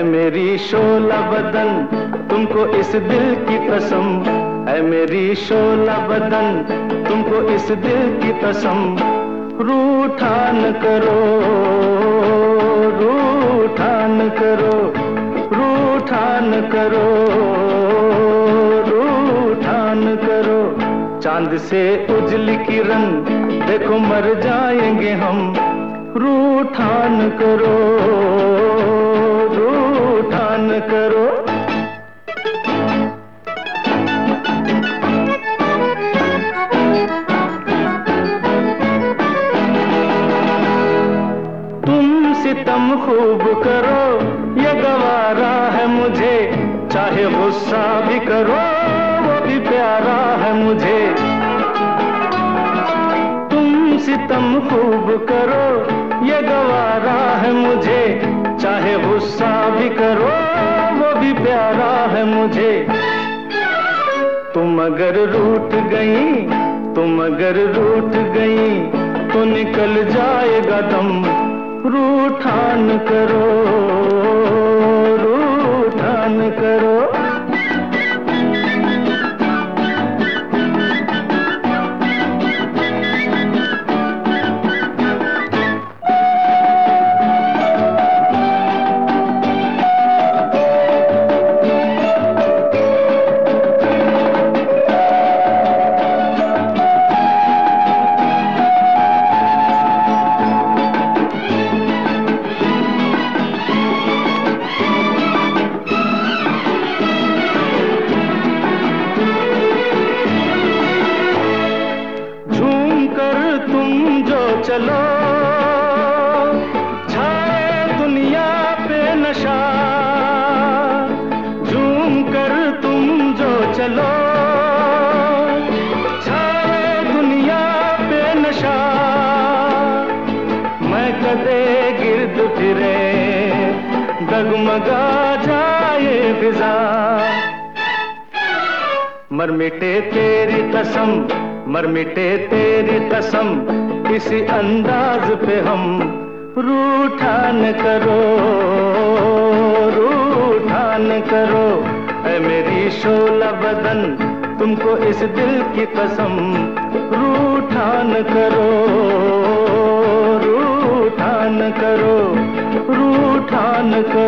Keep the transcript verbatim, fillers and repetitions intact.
मेरी शोला बदन तुमको इस दिल की कसम, ऐ मेरी शोला बदन तुमको इस दिल की कसम। रूठा न करो, रूठा न करो, रूठा न करो, रूठा न करो। चांद से उजली किरण देखो मर जाएंगे हम। रूठा न करो, रूठा न करो। तुम सितम खूब करो ये गवारा है मुझे, चाहे गुस्सा भी करो वो भी प्यारा है मुझे। तुम सितम खूब करो ये गवारा है मुझे, चाहे गुस्सा भी करो वो भी प्यारा है मुझे। तुम अगर रूठ गई, तुम अगर रूठ गई तो निकल जाएगा दम। रूठा न करो, रूठा न करो। चलो छाए दुनिया पे नशा, झूम कर तुम जो चलो छाए दुनिया पे नशा। मैं कदे गिर्द फिरे डगमगा जाए फिजा, मर मिटे तेरी कसम, मर मिटे तेरी कसम इसी अंदाज पे हम। रूठा न करो, रूठा न करो, ऐ मेरी शोला बदन तुमको इस दिल की कसम। रूठा न करो, रूठा न करो, रूठा न करो।